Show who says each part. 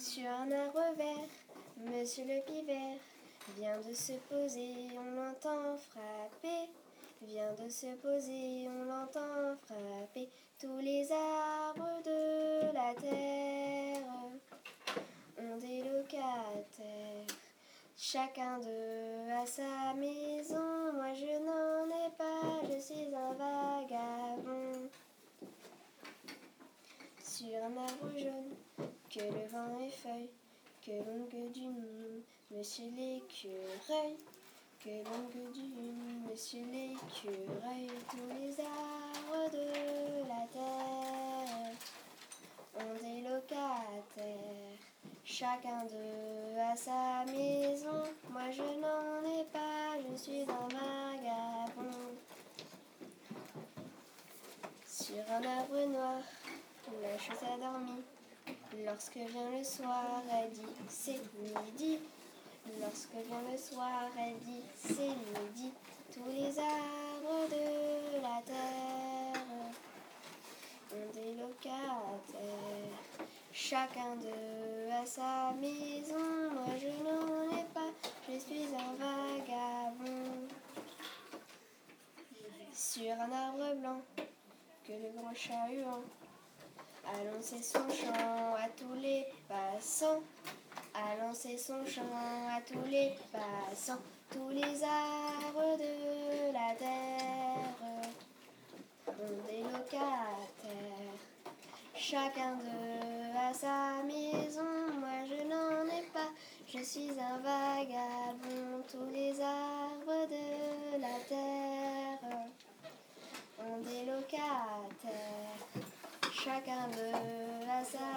Speaker 1: Sur un arbre vert, Monsieur le pivert vient de se poser, on l'entend frapper. Vient de se poser, on l'entend frapper. Tous les arbres de la terre ont des locataires. Chacun d'eux a sa maison. Moi je n'en ai pas, je suis un vagabond. Sur un arbre jaune, que le vent effeuille, que longue dune, monsieur l'écureuil. Que longue dune, monsieur l'écureuil. Tous les arbres de la terre ont des locataires. Chacun d'eux a sa maison. Moi je n'en ai pas, je suis un vagabond. Sur un arbre noir, la chose a dormi. Lorsque vient le soir, elle dit c'est midi. Lorsque vient le soir, elle dit c'est midi. Tous les arbres de la terre ont des locataires. Chacun d'eux a sa maison. Moi je n'en ai pas, je suis un vagabond. Sur un arbre blanc, que le grand chat-huant annonçait son chant à tous les passants. A lancé son chant à tous les passants. Tous les arbres de la terre ont des locataires. Chacun d'eux a sa maison. Moi je n'en ai pas, je suis un vagabond. Tous les arbres de la terre ont des locataires. Chacun d'eux a sa